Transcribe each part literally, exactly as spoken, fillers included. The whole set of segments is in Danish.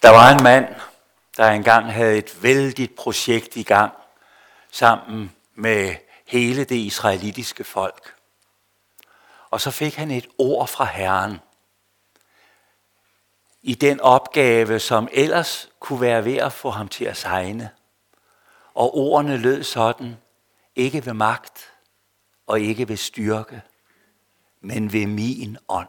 Der var en mand, der engang havde et vældigt projekt i gang sammen med hele det israelitiske folk. Og så fik han et ord fra Herren i den opgave, som ellers kunne være ved at få ham til at segne. Og ordene lød sådan: ikke ved magt og ikke ved styrke, men ved min ånd.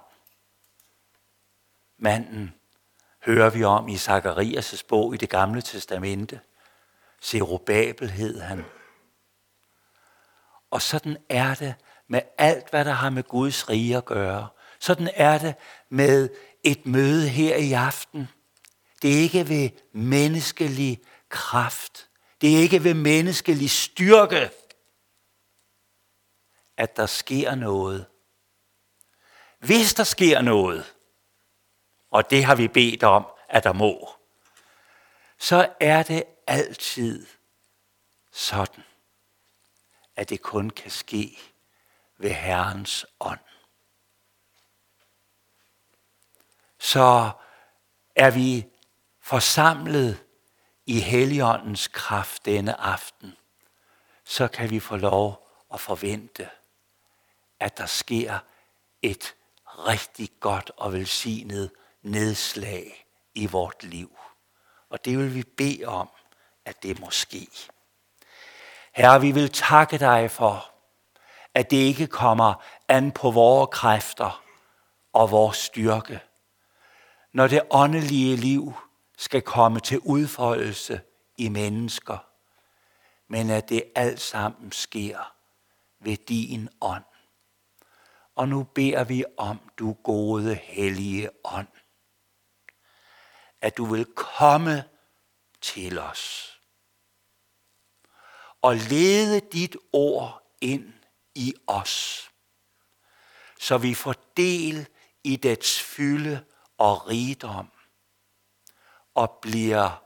Manden hører vi om i Zakarias' bog i Det Gamle Testamente. Zerubabel hed han. Og sådan er det med alt, hvad der har med Guds rige at gøre. Sådan er det med et møde her i aften. Det er ikke ved menneskelig kraft. Det er ikke ved menneskelig styrke, at der sker noget. Hvis der sker noget, og det har vi bedt om, at der må, så er det altid sådan, at det kun kan ske ved Herrens ånd. Så er vi forsamlet i Helligåndens kraft denne aften, så kan vi få lov at forvente, at der sker et rigtig godt og velsignet nedslag i vort liv. Og det vil vi bede om, at det må ske. Herre, vi vil takke dig for, at det ikke kommer an på vores kræfter og vores styrke, når det åndelige liv skal komme til udfoldelse i mennesker, men at det alt sammen sker ved din ånd. Og nu beder vi om, du gode, hellige ånd, at du vil komme til os og lede dit ord ind i os, så vi får del i dets fylde og rigdom og bliver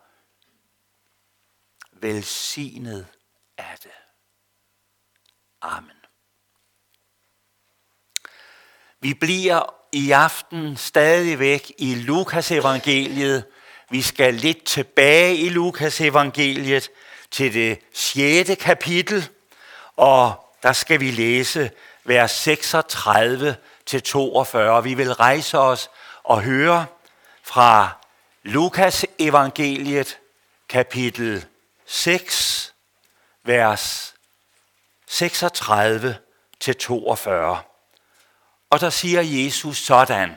velsignet af det. Amen. Vi bliver i aften stadigvæk i Lukas evangeliet. Vi skal lidt tilbage i Lukas evangeliet til det sjette kapitel, og der skal vi læse vers seksogtredive til toogfyrre. Vi vil rejse os og høre fra Lukas evangeliet kapitel seks, vers seksogtredive til toogfyrre. Og der siger Jesus sådan: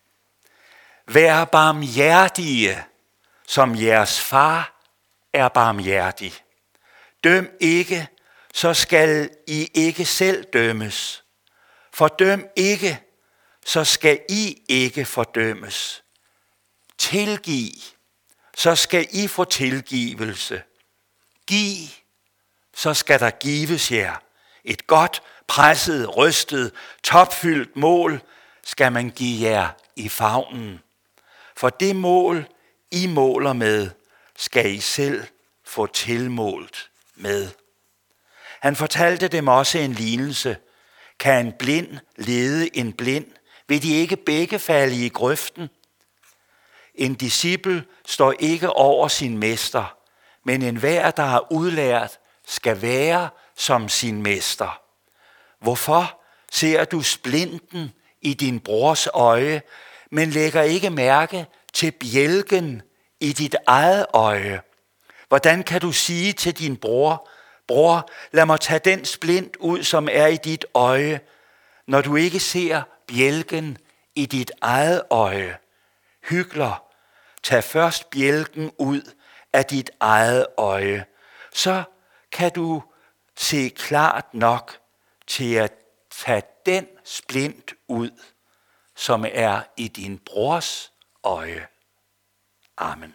vær barmhjertige, som jeres far er barmhjertig. Døm ikke, så skal I ikke selv dømmes. Fordøm ikke, så skal I ikke fordømmes. Tilgiv, så skal I få tilgivelse. Giv, så skal der gives jer. Et godt, presset, rystet, topfyldt mål skal man give jer i favnen. For det mål, I måler med, skal I selv få tilmålt med. Han fortalte dem også en lignelse. Kan en blind lede en blind? Vil de ikke begge falde i grøften? En disciple står ikke over sin mester, men enhver, der har udlært, skal være som sin mester. Hvorfor ser du splinten i din brors øje, men lægger ikke mærke til bjælken i dit eget øje? Hvordan kan du sige til din bror: bror, lad mig tage den splint ud, som er i dit øje, når du ikke ser bjælken i dit eget øje? Hykler, tag først bjælken ud af dit eget øje, så kan du se klart nok til at tage den splint ud, som er i din brors øje. Amen.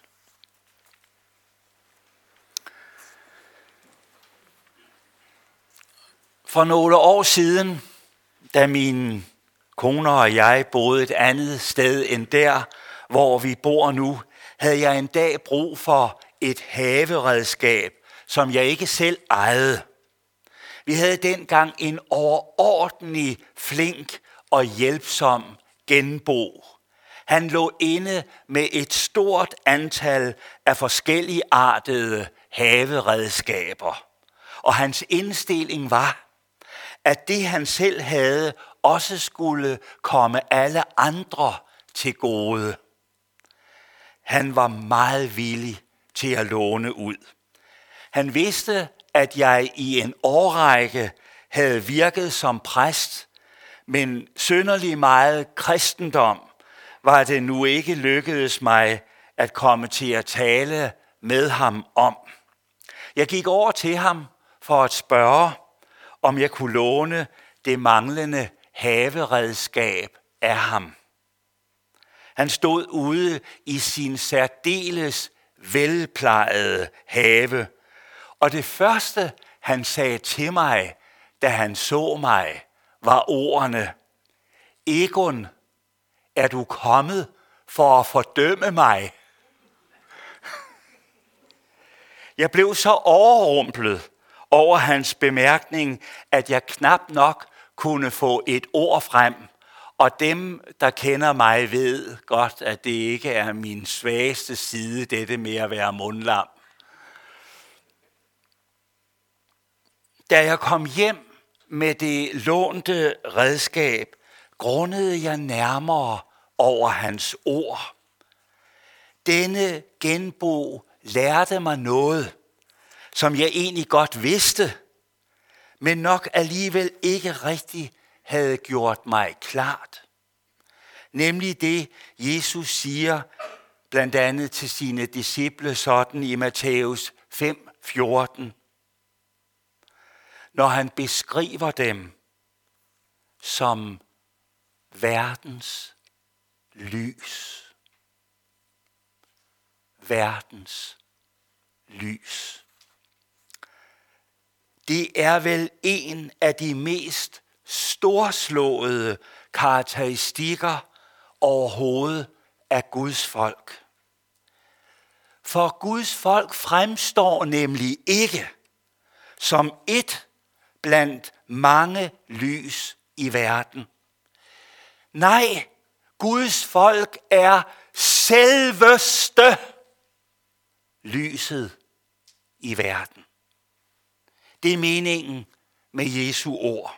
For nogle år siden, da min kone og jeg boede et andet sted end der, hvor vi bor nu, havde jeg en dag brug for et haveredskab, som jeg ikke selv ejede. Vi havde dengang en overordentlig flink og hjælpsom genbo. Han lå inde med et stort antal af forskellige artede haveredskaber. Og hans indstilling var, at det han selv havde, også skulle komme alle andre til gode. Han var meget villig til at låne ud. Han vidste, at jeg i en årrække havde virket som præst, men synderlig meget kristendom var det nu ikke lykkedes mig at komme til at tale med ham om. Jeg gik over til ham for at spørge, om jeg kunne låne det manglende haveredskab af ham. Han stod ude i sin særdeles velplejede have, og det første, han sagde til mig, da han så mig, var ordene: Egon, er du kommet for at fordømme mig? Jeg blev så overrumplet over hans bemærkning, at jeg knap nok kunne få et ord frem. Og dem, der kender mig, ved godt, at det ikke er min svageste side, dette med at være mundlam. Da jeg kom hjem med det lånte redskab, grundede jeg nærmere over hans ord. Denne genbo lærte mig noget, som jeg egentlig godt vidste, men nok alligevel ikke rigtig havde gjort mig klart. Nemlig det, Jesus siger blandt andet til sine disciple sådan i Matthæus fem fjorten, når han beskriver dem som verdens lys. Verdens lys. Det er vel en af de mest storslåede karakteristikker overhovedet af Guds folk. For Guds folk fremstår nemlig ikke som et blandt mange lys i verden. Nej, Guds folk er selveste lyset i verden. Det er meningen med Jesu ord.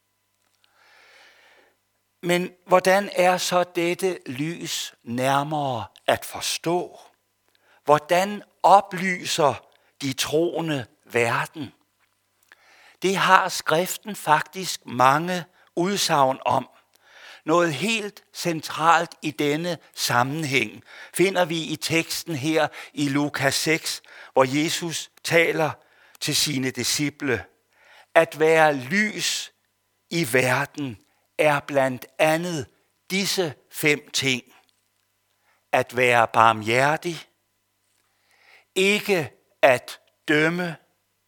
Men hvordan er så dette lys nærmere at forstå? Hvordan oplyser de troende verden? Det har skriften faktisk mange udsagn om. Noget helt centralt i denne sammenhæng finder vi i teksten her i Lukas seks, hvor Jesus taler til sine disciple. At være lys i verden er blandt andet disse fem ting. At være barmhjertig, ikke at dømme,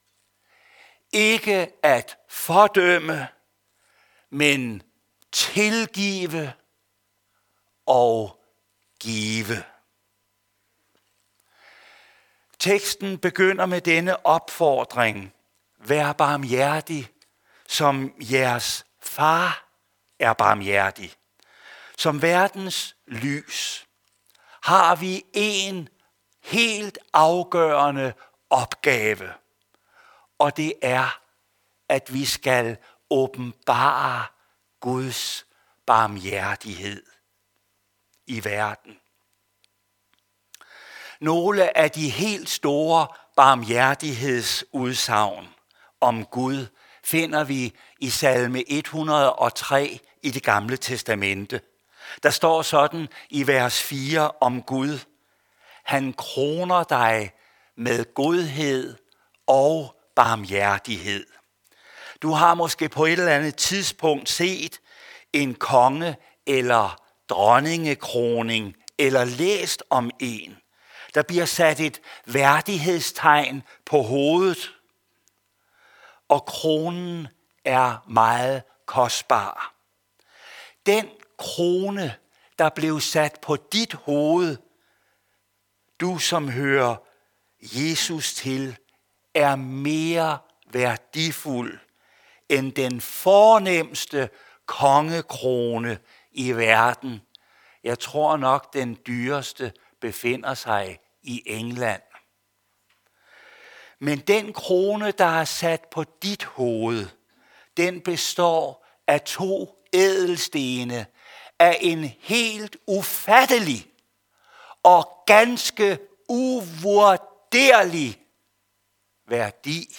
ikke at fordømme, men tilgive og give. Teksten begynder med denne opfordring: vær barmhjertig, som jeres far er barmhjertig. Som verdens lys har vi en helt afgørende opgave, og det er, at vi skal åbenbare Guds barmhjertighed i verden. Nogle af de helt store barmhjertighedsudsagn om Gud finder vi i salme et hundrede og tre i det gamle testamente. Der står sådan i vers fire om Gud: han kroner dig med godhed og barmhjertighed. Du har måske på et eller andet tidspunkt set en konge- eller dronningekroning, eller læst om en. Der bliver sat et værdighedstegn på hovedet, og kronen er meget kostbar. Den krone, der blev sat på dit hoved, du som hører Jesus til, er mere værdifuld end den fornemste kongekrone i verden. Jeg tror nok, den dyreste befinder sig i England. Men den krone, der er sat på dit hoved, den består af to ædelstene af en helt ufattelig og ganske uvurderlig værdi.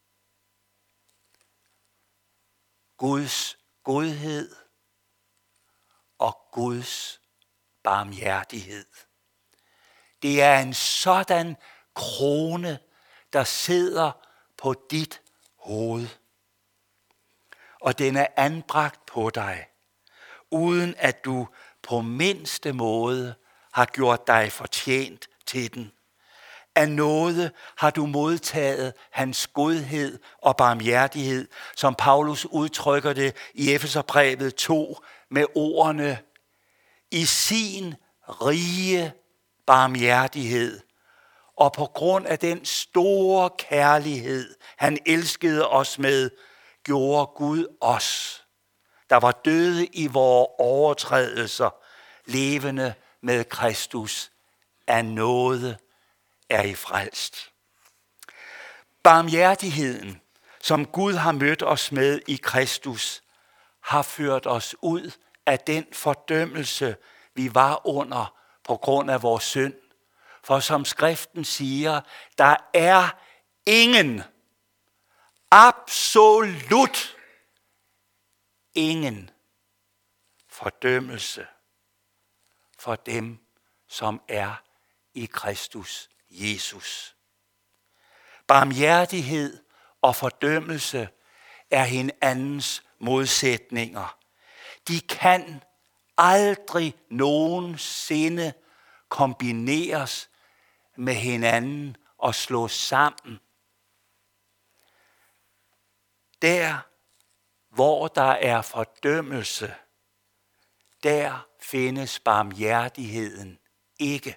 Guds godhed og Guds barmhjertighed. Det er en sådan krone, der sidder på dit hoved. Og den er anbragt på dig, uden at du på mindste måde har gjort dig fortjent til den. Af nåde har du modtaget hans godhed og barmhjertighed, som Paulus udtrykker det i Efeserbrevet to med ordene: i sin rige barmhjertighed, og på grund af den store kærlighed, han elskede os med, gjorde Gud os, der var døde i vores overtrædelser, levende med Kristus. Af nåde er I frelst. Barmhjertigheden, som Gud har mødt os med i Kristus, har ført os ud af den fordømmelse, vi var under på grund af vores synd. For som skriften siger, der er ingen, absolut ingen fordømmelse for dem, som er i Kristus Jesus. Barmhjertighed og fordømmelse er hinandens modsætninger. De kan aldrig nogensinde kombineres med hinanden og slås sammen. Der, hvor der er fordømmelse, der findes barmhjertigheden ikke.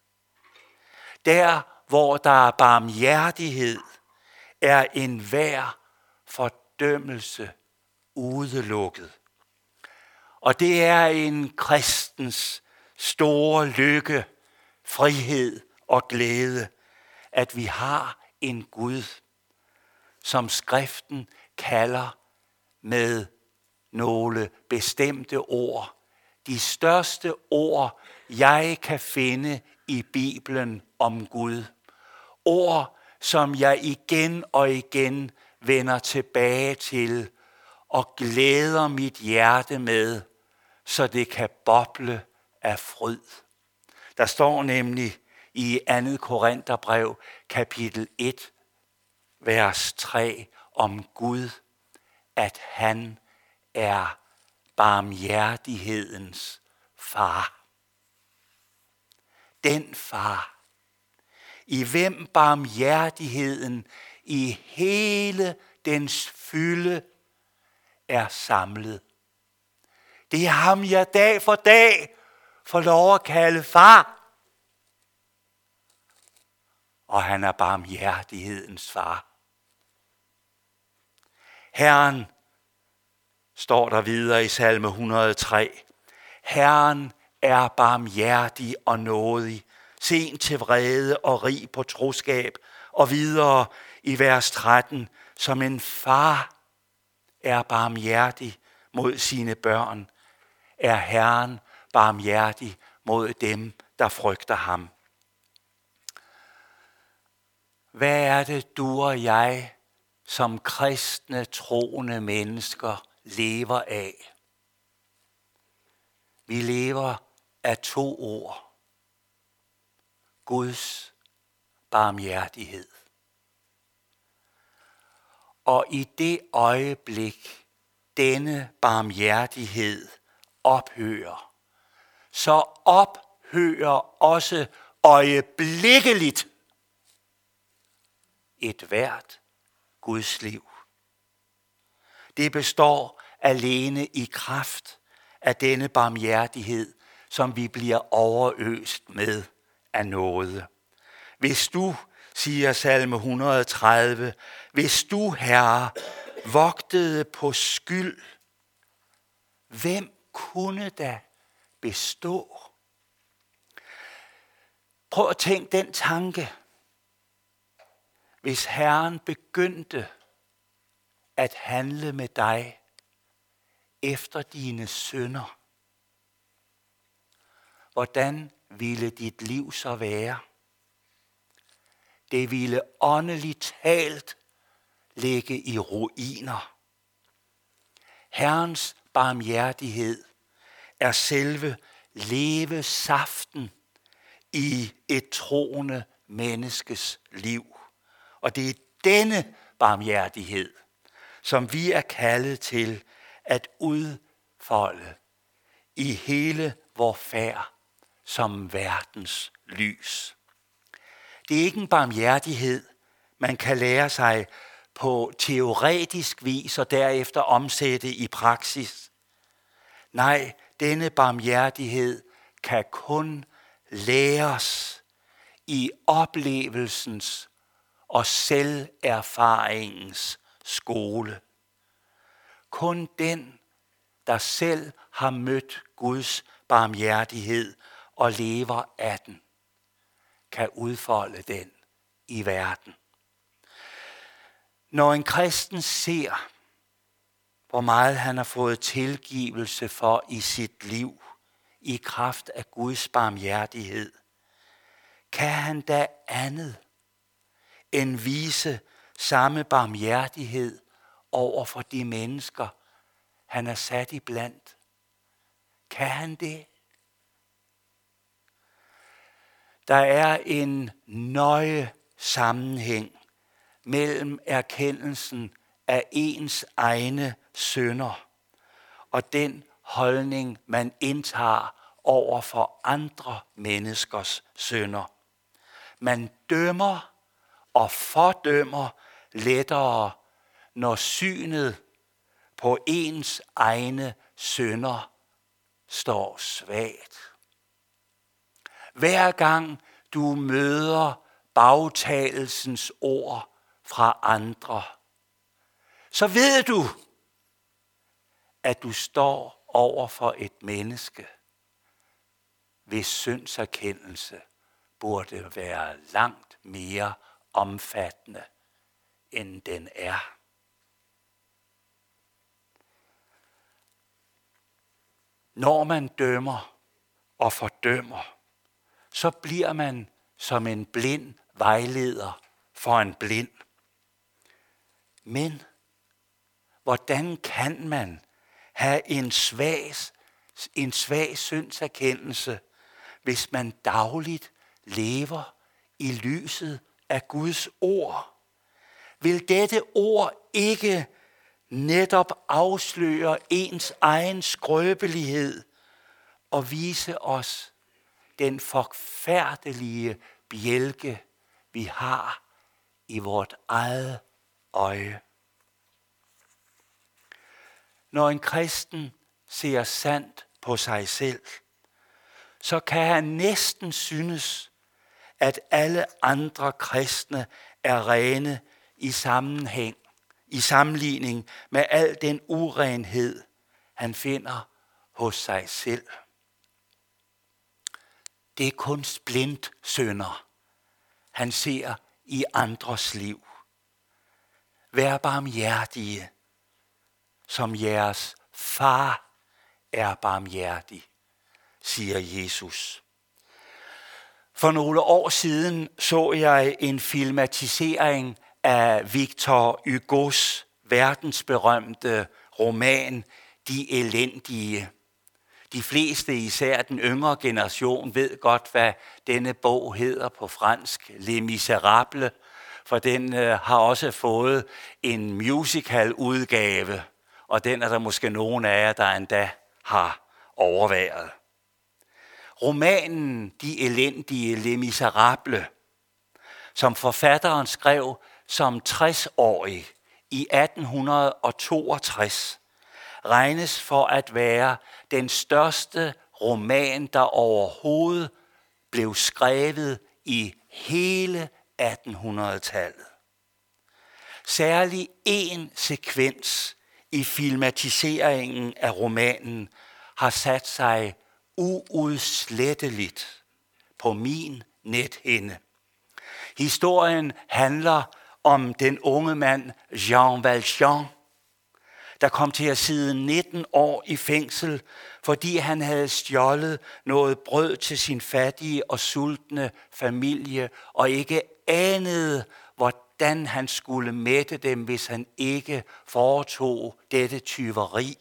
Der, hvor der er barmhjertighed, er enhver fordømmelse udelukket. Og det er en kristens store lykke, frihed og glæde, at vi har en Gud, som skriften kalder med nogle bestemte ord. De største ord, jeg kan finde i Bibelen om Gud. Ord, som jeg igen og igen vender tilbage til og glæder mit hjerte med, så det kan boble af fryd. Der står nemlig i andet Korintherbrev, kapitel et, vers tre, om Gud, at han er barmhjertighedens far. Den far, i hvem barmhjertigheden i hele dens fylde er samlet. Det er ham, jeg dag for dag får lov at kalde far. Og han er barmhjertighedens far. Herren, står der videre i salme et hundrede og tre, Herren er barmhjertig og nådig, sen til vrede og rig på troskab, og videre i vers tretten, som en far er barmhjertig mod sine børn, er Herren barmhjertig mod dem, der frygter ham. Hvad er det, du og jeg som kristne, troende mennesker lever af? Vi lever af to ord. Guds barmhjertighed. Og i det øjeblik, denne barmhjertighed ophører, så ophører også øjeblikkeligt et hvert Guds liv. Det består alene i kraft af denne barmhjertighed, som vi bliver overøst med af nåde. Hvis du, siger salme et hundrede og tredive, hvis du, Herre, vogtede på skyld, hvem kunne da bestå. Prøv at tænke den tanke. Hvis Herren begyndte at handle med dig efter dine synder, hvordan ville dit liv så være? Det ville åndeligt talt ligge i ruiner. Herrens barmhjertighed er selve levesaften i et troende menneskes liv. Og det er denne barmhjertighed, som vi er kaldet til at udfolde i hele vor færd som verdens lys. Det er ikke en barmhjertighed, man kan lære sig på teoretisk vis og derefter omsætte i praksis. Nej, denne barmhjertighed kan kun læres i oplevelsens og selverfaringens skole. Kun den, der selv har mødt Guds barmhjertighed og lever af den, kan udfolde den i verden. Når en kristen ser, hvor meget han har fået tilgivelse for i sit liv, i kraft af Guds barmhjertighed, kan han da andet end vise samme barmhjertighed over for de mennesker, han er sat i blandt. Kan han det? Der er en nøje sammenhæng mellem erkendelsen af ens egne synder og den holdning, man indtager over for andre menneskers synder. Man dømmer og fordømmer lettere, når synet på ens egne synder står svagt. Hver gang du møder bagtalelsens ord fra andre, så ved du, at du står over for et menneske, hvis syndserkendelse burde være langt mere omfattende, end den er. Når man dømmer og fordømmer, så bliver man som en blind vejleder for en blind. Men hvordan kan man have en svag, en svag syndserkendelse, hvis man dagligt lever i lyset af Guds ord? Vil dette ord ikke netop afsløre ens egen skrøbelighed og vise os den forfærdelige bjælke, vi har i vort eget øje? Når en kristen ser sandt på sig selv, så kan han næsten synes, at alle andre kristne er rene i sammenhæng, i sammenligning med al den urenhed, han finder hos sig selv. Det er kun splindt synder, han ser i andres liv. Vær barmhjertige, som jeres far er barmhjertig, siger Jesus. For nogle år siden så jeg en filmatisering af Victor Hugos verdensberømte roman De Elendige. De fleste, især den yngre generation, ved godt, hvad denne bog hedder på fransk, Les Misérables, for den øh, har også fået en musical-udgave, og den er der måske nogen af jer, der endda har overværet. Romanen De Elendige, Les Misérables, som forfatteren skrev som tres-årig i atten toogtres, regnes for at være den største roman, der overhovedet blev skrevet i hele attenhundredetallet. Særlig en sekvens i filmatiseringen af romanen har sat sig uudsletteligt på min nethinde. Historien handler om den unge mand Jean Valjean, der kom til at sidde nitten år i fængsel, fordi han havde stjålet noget brød til sin fattige og sultne familie, og ikke anede, hvordan han skulle mætte dem, hvis han ikke foretog dette tyveri.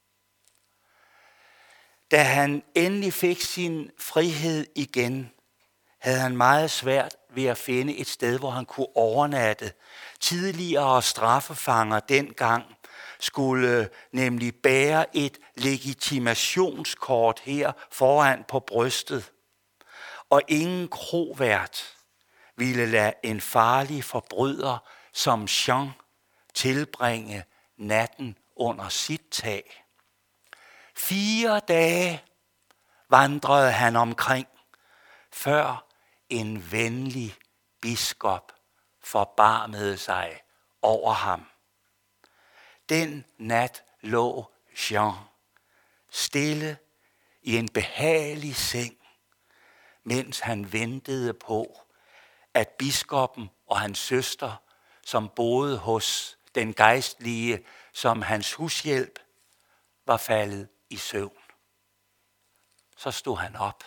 Da han endelig fik sin frihed igen, havde han meget svært ved at finde et sted, hvor han kunne overnatte. Tidligere straffefanger dengang skulle nemlig bære et legitimationskort her foran på brystet. Og ingen krovært ville lade en farlig forbryder som Jean tilbringe natten under sit tag. Fire dage vandrede han omkring, før en venlig biskop forbarmede sig over ham. Den nat lå Jean stille i en behagelig seng, mens han ventede på, at biskoppen og hans søster, som boede hos den gejstlige som hans hushjælp, var faldet i søvn. Så stod han op,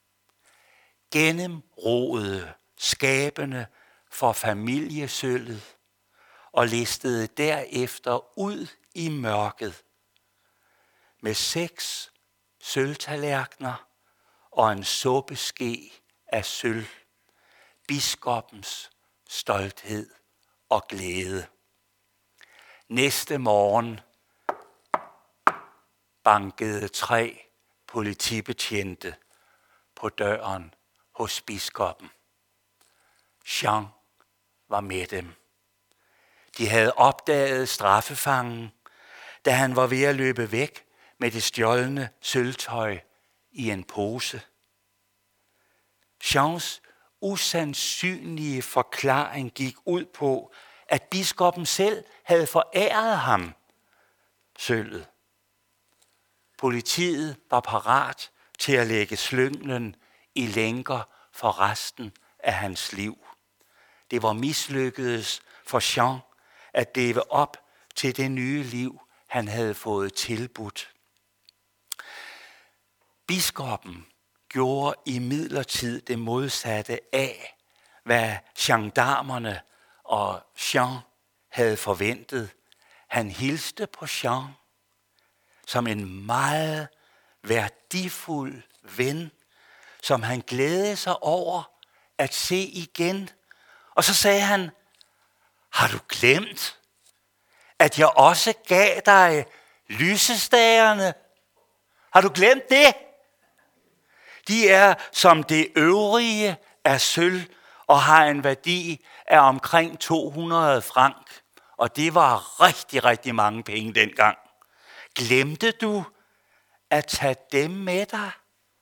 gennemroede skabene for familiesølvet og listede derefter ud i mørket med seks sølvtallerkener og en suppeske af sølv, biskoppens stolthed og glæde. Næste morgen bankede tre politibetjente på døren hos biskoppen. Jean var med dem. De havde opdaget straffefangen, da han var ved at løbe væk med det stjålne sølvtøj i en pose. Jeans usandsynlige forklaring gik ud på, at biskoppen selv havde foræret ham sølvet. Politiet var parat til at lægge slynglen i lænker for resten af hans liv. Det var mislykkedes for Jean at leve op til det nye liv, han havde fået tilbudt. Biskoppen gjorde imidlertid det modsatte af, hvad gendarmerne og Jean havde forventet. Han hilste på Jean som en meget værdifuld ven, som han glædede sig over at se igen. Og så sagde han, har du glemt, at jeg også gav dig lysestagerne? Har du glemt det? De er som det øvrige af sølv og har en værdi af omkring to hundrede franc. Og det var rigtig, rigtig mange penge dengang. Glemte du at tage dem med dig?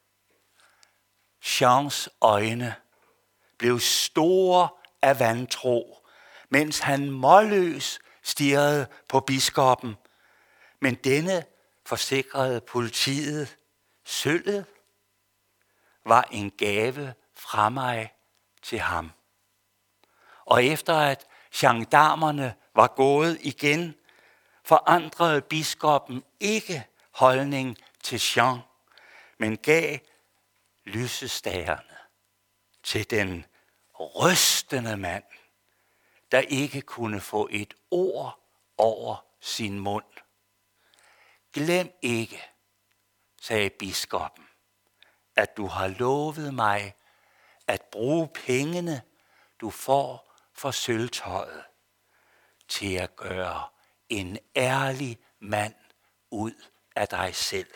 Jeans øjne blev store af vantro, mens han målløs stirrede på biskoppen. Men denne forsikrede politiet, sølvet var en gave fra mig til ham. Og efter at gendarmerne var gået igen, forandrede biskoppen ikke holdning til Jean, men gav lysestagerne til den rystende mand, der ikke kunne få et ord over sin mund. Glem ikke, sagde biskoppen, at du har lovet mig at bruge pengene, du får for sølvtøjet, til at gøre en ærlig mand ud af dig selv.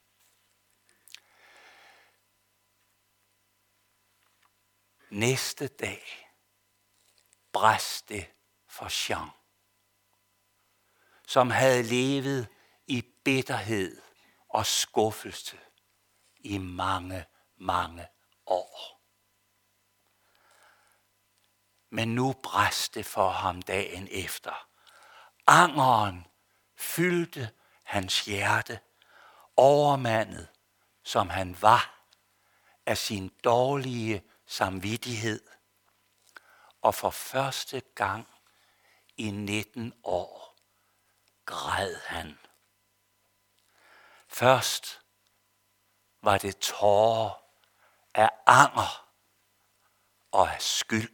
Næste dag brast det for Jean, som havde levet i bitterhed og skuffelse i mange, mange år. Men nu brast det for ham dagen efter. Angeren fyldte hans hjerte, overmandet som han var, af sin dårlige samvittighed. Og for første gang i nitten år græd han. Først var det tårer af anger og af skyld.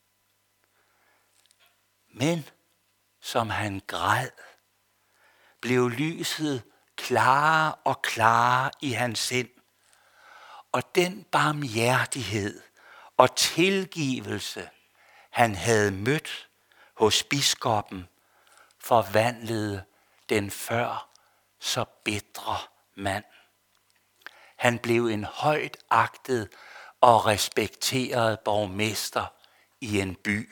Men som han græd, blev lyset klarere og klarere i hans sind. Og den barmhjertighed og tilgivelse, han havde mødt hos biskoppen, forvandlede den før så bitre mand. Han blev en højt agtet og respekteret borgmester i en by.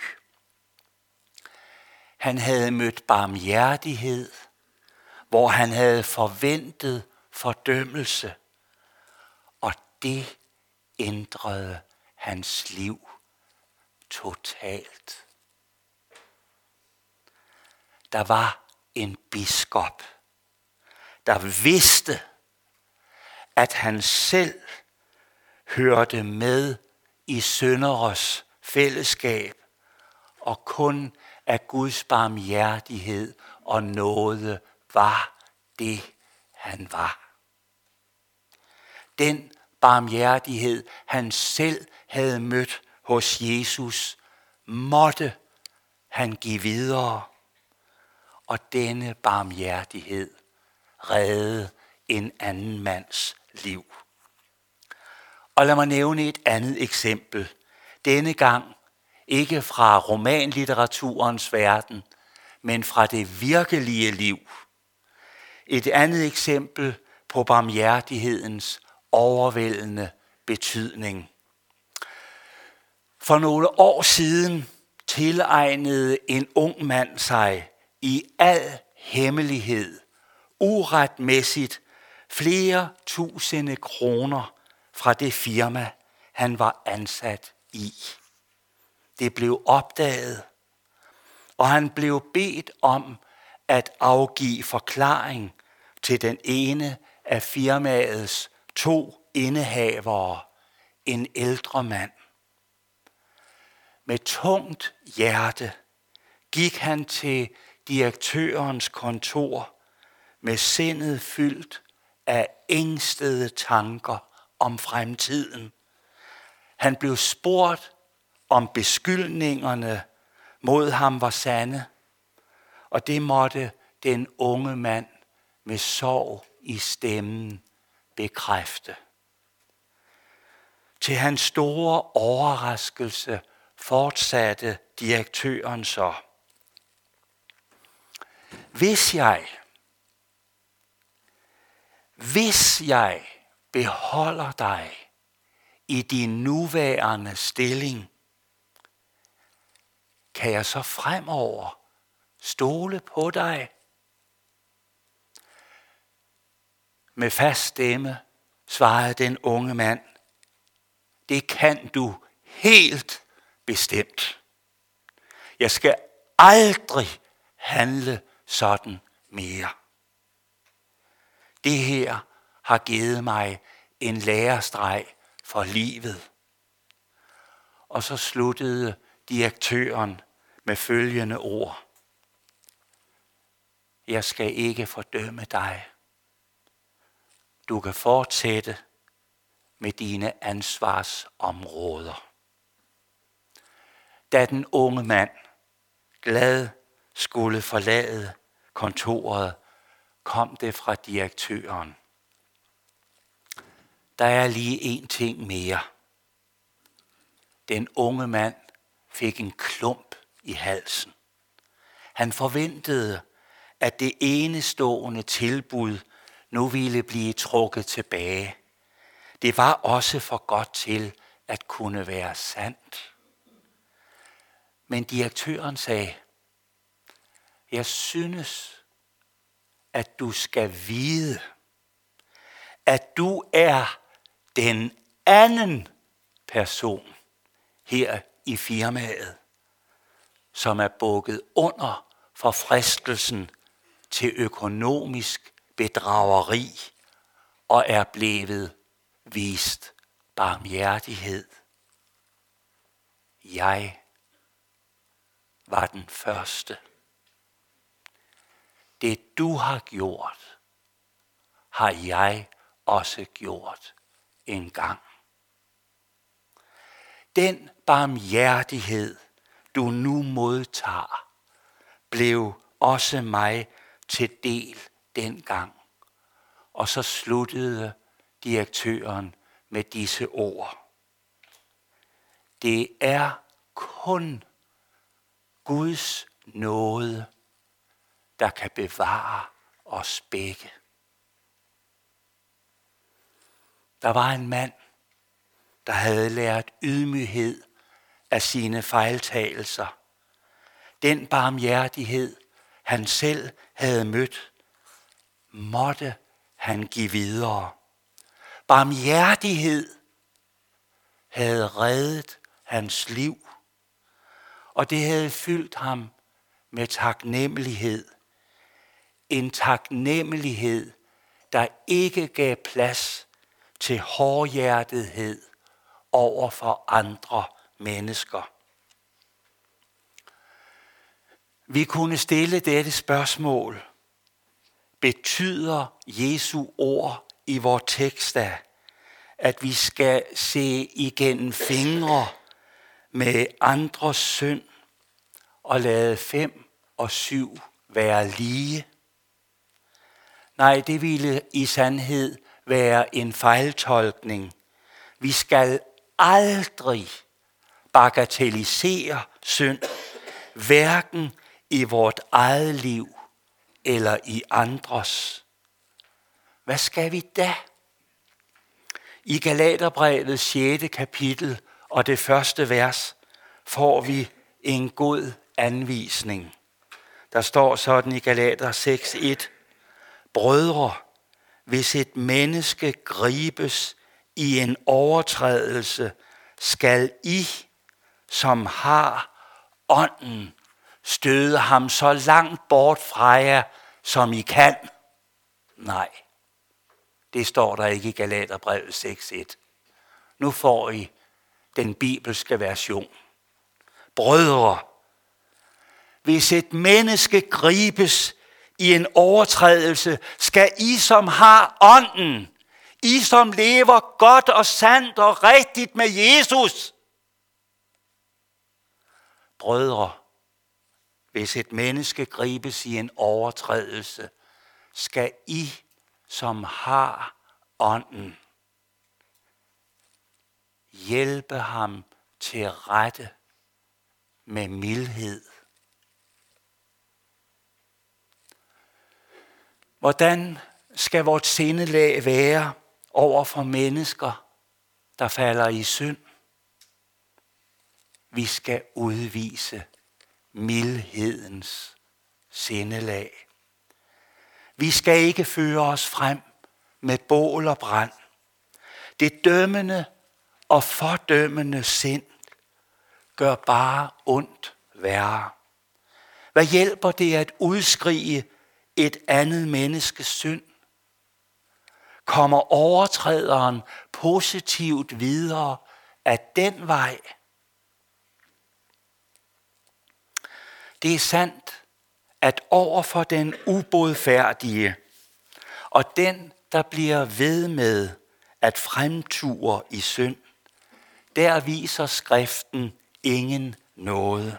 Han havde mødt barmhjertighed, hvor han havde forventet fordømmelse, og det ændrede hans liv totalt. Der var en biskop, der vidste, at han selv hørte med i synderes fællesskab, og kun af Guds barmhjertighed og nåde var det, han var. Den barmhjertighed, han selv havde mødt hos Jesus, måtte han give videre, og denne barmhjertighed reddede en anden mands liv. Og lad mig nævne et andet eksempel. Denne gang ikke fra romanlitteraturens verden, men fra det virkelige liv. Et andet eksempel på barmhjertighedens overvældende betydning. For nogle år siden tilegnede en ung mand sig i al hemmelighed, uretmæssigt, flere tusinde kroner fra det firma, han var ansat i. Det blev opdaget, og han blev bedt om at afgive forklaring til den ene af firmaets to indehavere, en ældre mand. Med tungt hjerte gik han til direktørens kontor med sindet fyldt af ængstede tanker om fremtiden. Han blev spurgt, om beskyldningerne mod ham var sande, og det måtte den unge mand med sorg i stemmen bekræfte. Til hans store overraskelse fortsatte direktøren så: Hvis jeg, hvis jeg beholder dig i din nuværende stilling, kan jeg så fremover stole på dig? Med fast stemme svarede den unge mand: Det kan du helt bestemt. Jeg skal aldrig handle sådan mere. Det her har givet mig en lærestreg for livet. Og så sluttede direktøren med følgende ord: Jeg skal ikke fordømme dig. Du kan fortsætte med dine ansvarsområder. Da den unge mand glad skulle forlade kontoret, kom det fra direktøren: Der er lige en ting mere. Den unge mand fik en klump i halsen. Han forventede, at det enestående tilbud nu ville blive trukket tilbage. Det var også for godt til at kunne være sandt. Men direktøren sagde: Jeg synes, at du skal vide, at du er den anden person her i firmaet, som er bukket under for fristelsen til økonomisk bedrageri og er blevet vist barmhjertighed. Jeg var den første. Det du har gjort, har jeg også gjort en gang. Den barmhjertighed, du nu modtager, blev også mig til del dengang. Og så sluttede direktøren med disse ord. Det er kun Guds nåde, der kan bevare os begge. Der var en mand, der havde lært ydmyghed af sine fejltagelser. Den barmhjertighed, han selv havde mødt, måtte han give videre. Barmhjertighed havde reddet hans liv, og det havde fyldt ham med taknemmelighed. En taknemmelighed, der ikke gav plads til hårdhjertethed over for andre mennesker. Vi kunne stille dette spørgsmål. Betyder Jesu ord i vores tekst, at vi skal se igennem fingre med andres synd og lade fem og syv være lige? Nej, det ville i sandhed være en fejltolkning. Vi skal aldrig bagatellisere synd, hverken i vort eget liv eller i andres. Hvad skal vi da? I Galaterbrevet sjette kapitel og det første vers får vi en god anvisning. Der står sådan i Galater seks et. Brødre, hvis et menneske gribes i en overtrædelse, skal I, som har ånden, støde ham så langt bort fra jer, som I kan. Nej, det står der ikke i Galaterbrevet seks et. Nu får I den bibelske version. Brødre, hvis et menneske gribes i en overtrædelse, skal I, som har ånden, I, som lever godt og sandt og rigtigt med Jesus. Brødre, hvis et menneske gribes i en overtrædelse, skal I, som har ånden, hjælpe ham til rette med mildhed. Hvordan skal vort sindelag være over for mennesker, der falder i synd? Vi skal udvise mildhedens sindelag. Vi skal ikke føre os frem med bål og brand. Det dømmende og fordømmende sind gør bare ondt værre. Hvad hjælper det at udskrige et andet menneskes synd? Kommer overtræderen positivt videre af den vej? Det er sandt, at over for den ubodfærdige og den, der bliver ved med at fremture i synd, der viser skriften ingen nåde.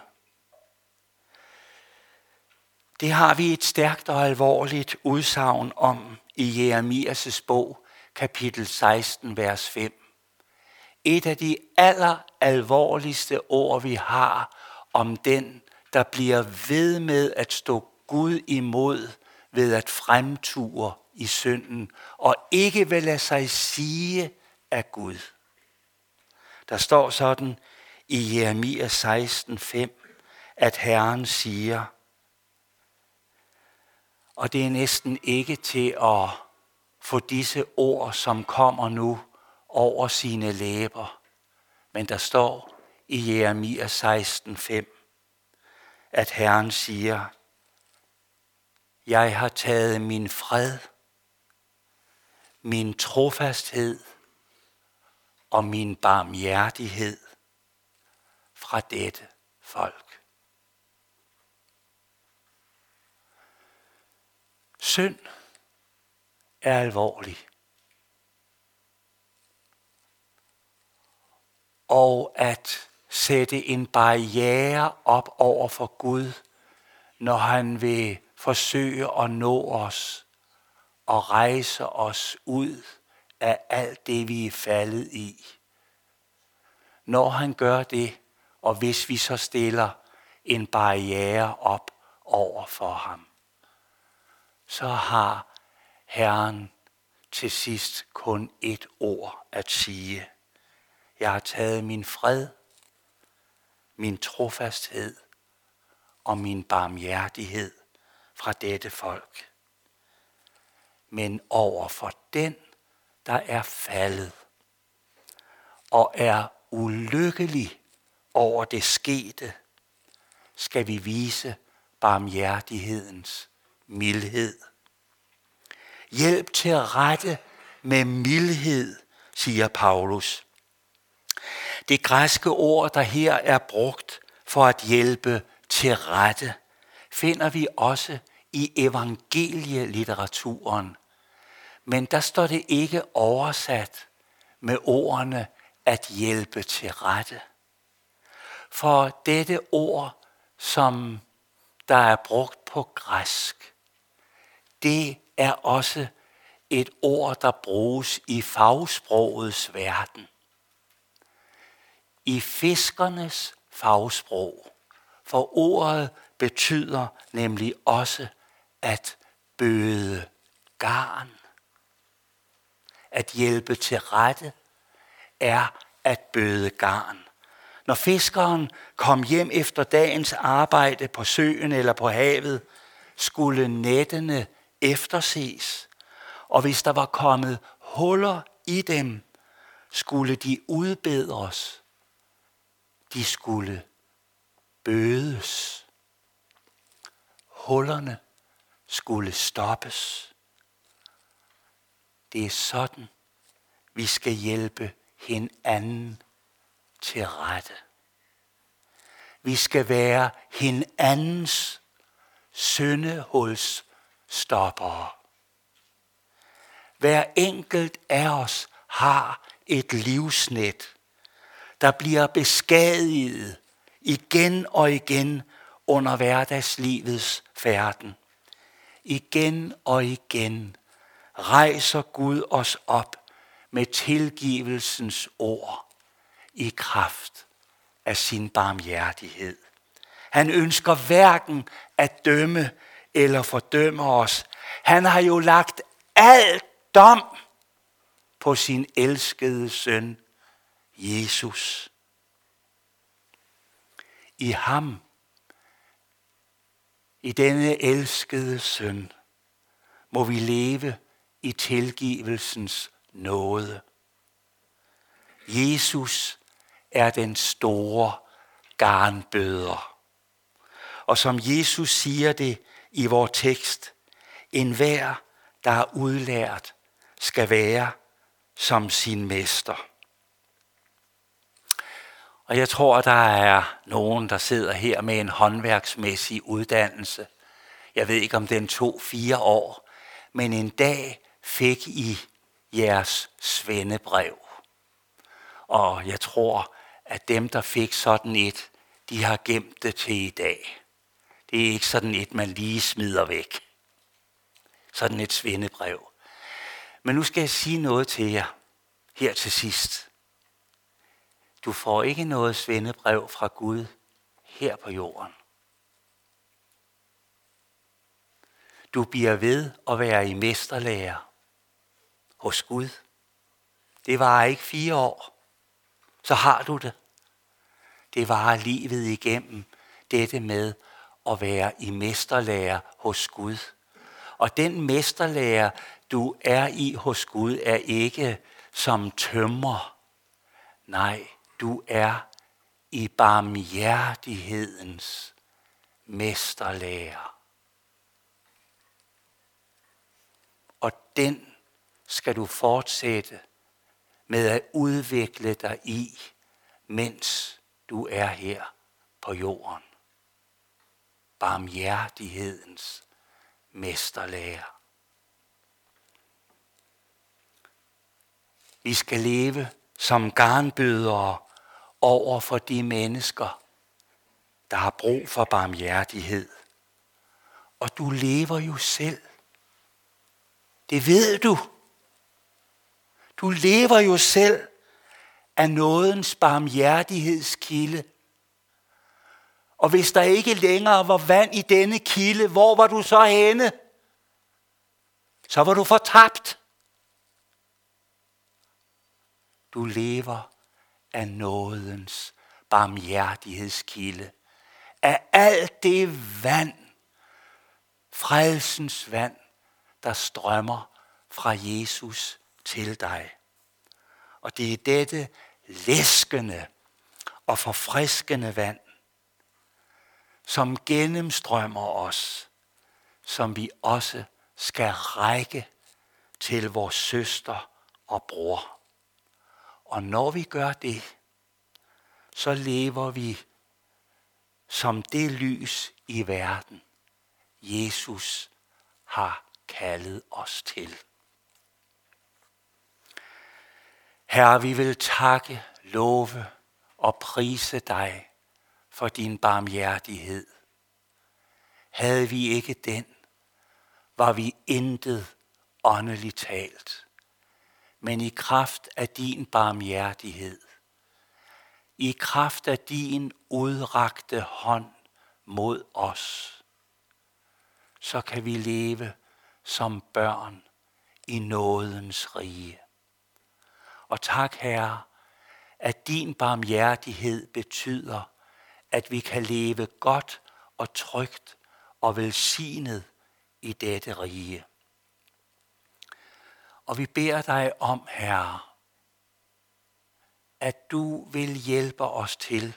Det har vi et stærkt og alvorligt udsagn om i Jeremias' bog, kapitel seksten, vers fem. Et af de alleralvorligste ord, vi har om den, der bliver ved med at stå Gud imod ved at fremture i synden, og ikke vil lade sig sige af Gud. Der står sådan i Jeremia seksten, fem, at Herren siger, og det er næsten ikke til at få disse ord, som kommer nu, over sine læber. Men der står i Jeremia seksten, fem, at Herren siger, jeg har taget min fred, min trofasthed og min barmhjertighed fra dette folk. Synd er alvorlig. Og at sætte en barriere op over for Gud, når han vil forsøge at nå os og rejse os ud af alt det, vi er faldet i. Når han gør det, og hvis vi så stiller en barriere op over for ham, så har Herren til sidst kun et ord at sige. Jeg har taget min fred, min trofasthed og min barmhjertighed fra dette folk. Men over for den, der er faldet og er ulykkelig over det skete, skal vi vise barmhjertighedens mildhed. Hjælp til rette med mildhed, siger Paulus. Det græske ord, der her er brugt for at hjælpe til rette, finder vi også i evangelielitteraturen. Men der står det ikke oversat med ordene at hjælpe til rette. For dette ord, som der er brugt på græsk, det er også et ord, der bruges i fagsprogets verden. I fiskernes fagsprog, for ordet betyder nemlig også at bøde garn. At hjælpe til rette er at bøde garn. Når fiskeren kom hjem efter dagens arbejde på søen eller på havet, skulle nettene efterses, og hvis der var kommet huller i dem, skulle de udbedres. De skulle bødes. Hullerne skulle stoppes. Det er sådan, vi skal hjælpe hinanden til rette. Vi skal være hinandens syndehulsstoppere. Hver enkelt af os har et livsnet, der bliver beskadiget igen og igen under hverdagslivets færden. Igen og igen rejser Gud os op med tilgivelsens ord i kraft af sin barmhjertighed. Han ønsker hverken at dømme eller fordømme os. Han har jo lagt al dom på sin elskede søn, Jesus. I ham, i denne elskede søn, må vi leve i tilgivelsens nåde. Jesus er den store garnbøder. Og som Jesus siger det i vores tekst, enhver, der er udlært, skal være som sin mester. Og jeg tror, der er nogen, der sidder her med en håndværksmæssig uddannelse. Jeg ved ikke, om den tog fire år, men en dag fik I jeres svendebrev. Og jeg tror, at dem, der fik sådan et, de har gemt det til i dag. Det er ikke sådan et, man lige smider væk. Sådan et svendebrev. Men nu skal jeg sige noget til jer her til sidst. Du får ikke noget svendebrev fra Gud her på jorden. Du bliver ved at være i mesterlære hos Gud. Det varer ikke fire år. Så har du det. Det varer livet igennem, dette med at være i mesterlære hos Gud. Og den mesterlære, du er i hos Gud, er ikke som tømrer. Nej, du er i barmhjertighedens mesterlære. Og den skal du fortsætte med at udvikle dig i, mens du er her på jorden. Barmhjertighedens mesterlærer. Vi skal leve som garnbødere over for de mennesker, der har brug for barmhjertighed. Og du lever jo selv. Det ved du. Du lever jo selv af nådens barmhjertighedskilde. Og hvis der ikke længere var vand i denne kilde, hvor var du så henne? Så var du fortabt. Du lever af nådens barmhjertighedskilde. Af alt det vand, frelsens vand, der strømmer fra Jesus til dig. Og det er dette læskende og forfriskende vand, som gennemstrømmer os, som vi også skal række til vores søster og bror. Og når vi gør det, så lever vi som det lys i verden, Jesus har kaldet os til. Herre, vi vil takke, love og prise dig for din barmhjertighed. Havde vi ikke den, var vi intet åndeligt talt. Men i kraft af din barmhjertighed, i kraft af din udrakte hånd mod os, så kan vi leve som børn i nådens rige. Og tak, Herre, at din barmhjertighed betyder, at vi kan leve godt og trygt og velsignet i dette rige. Og vi beder dig om, Herre, at du vil hjælpe os til,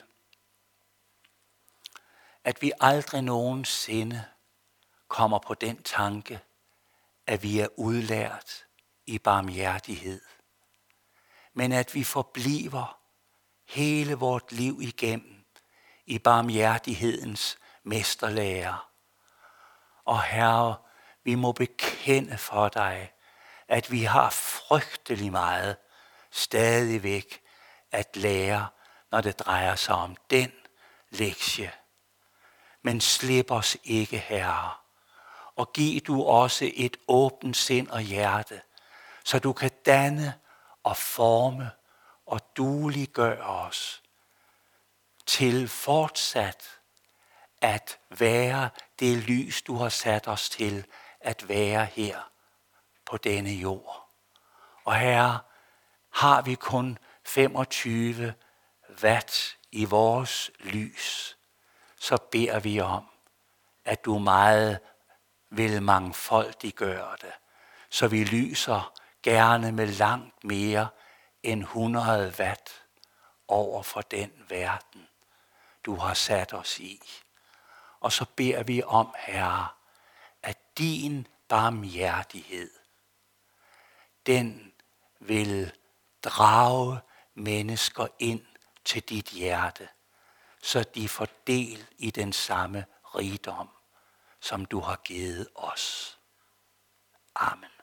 at vi aldrig nogensinde kommer på den tanke, at vi er udlært i barmhjertighed, men at vi forbliver hele vort liv igennem i barmhjertighedens mesterlære. Og Herre, vi må bekende for dig, at vi har frygtelig meget stadigvæk at lære, når det drejer sig om den lektie. Men slip os ikke, Herre, og giv du også et åbent sind og hjerte, så du kan danne og forme og dueliggøre os til fortsat at være det lys, du har sat os til at være her på denne jord. Og Herre, har vi kun femogtyve watt i vores lys, så beder vi om, at du meget vil mangfoldiggøre det, så vi lyser gerne med langt mere end hundrede watt over for den verden, du har sat os i. Og så beder vi om, Herre, at din barmhjertighed, den vil drage mennesker ind til dit hjerte, så de får del i den samme rigdom, som du har givet os. Amen.